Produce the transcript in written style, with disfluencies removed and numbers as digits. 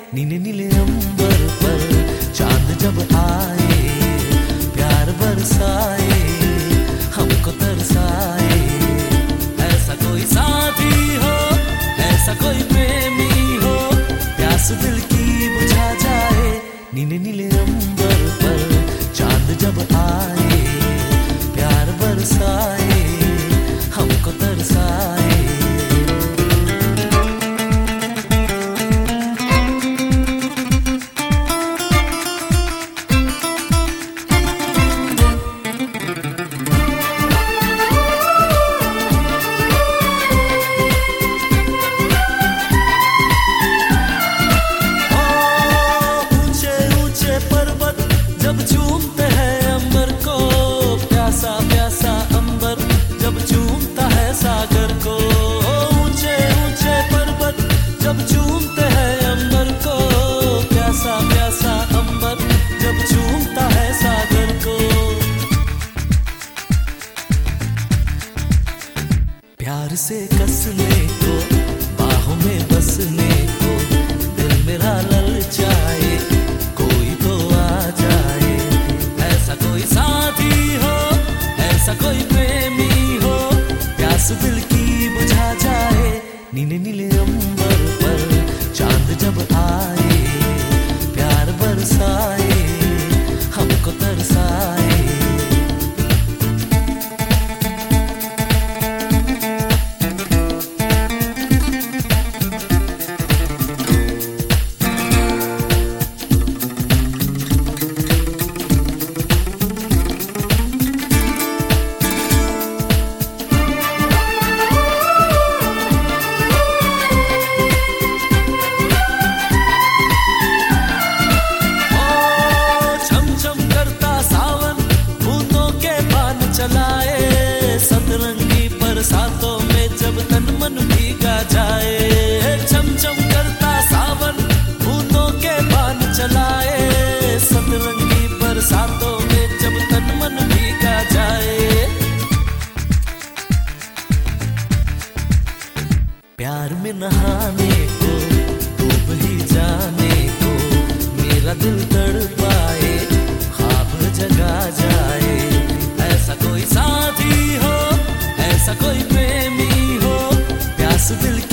नीले नीले अंबर पर चांद जब आए, प्यार बरसाए, हमको तरसाए। ऐसा कोई साथी हो, ऐसा कोई प्रेमी हो, प्यास दिल की बुझा जाए। नीले नीले अंबर पर चांद जब आए, प्यार बरसाए, हमको तरसाए। जब चूमते हैं अंबर को, प्यासा प्यासा अंबर जब चूमता है सागर को। ऊंचे ऊंचे पर्वत जब चूमते हैं अंबर को, प्यासा प्यासा अंबर जब चूमता है सागर को। प्यार से कसने को, बाहों में बसने को, दिल मेरा ललचाए, कोई तो आ जाए। ऐसा कोई साथी हो, ऐसा कोई प्रेमी हो, प्यास दिल की बुझा जाए। नीले नीले अंबर पर चांद जब आए, प्यार बरसाए, हमको तरसाए। चलाए सतरंगी बरसातों में जब तन मन भीगा जाए। चम चम करता सावन बूंदों के बान चलाए, सतरंगी बरसातों में जब तन मन भीगा जाए। प्यार में नहाने को, डूब ही जाने को, मेरा दिल तड़पाए, ख्वाब जगा जाए। ऐसा कोई साथी हो, ऐसा कोई प्रेमी हो, प्यास दिल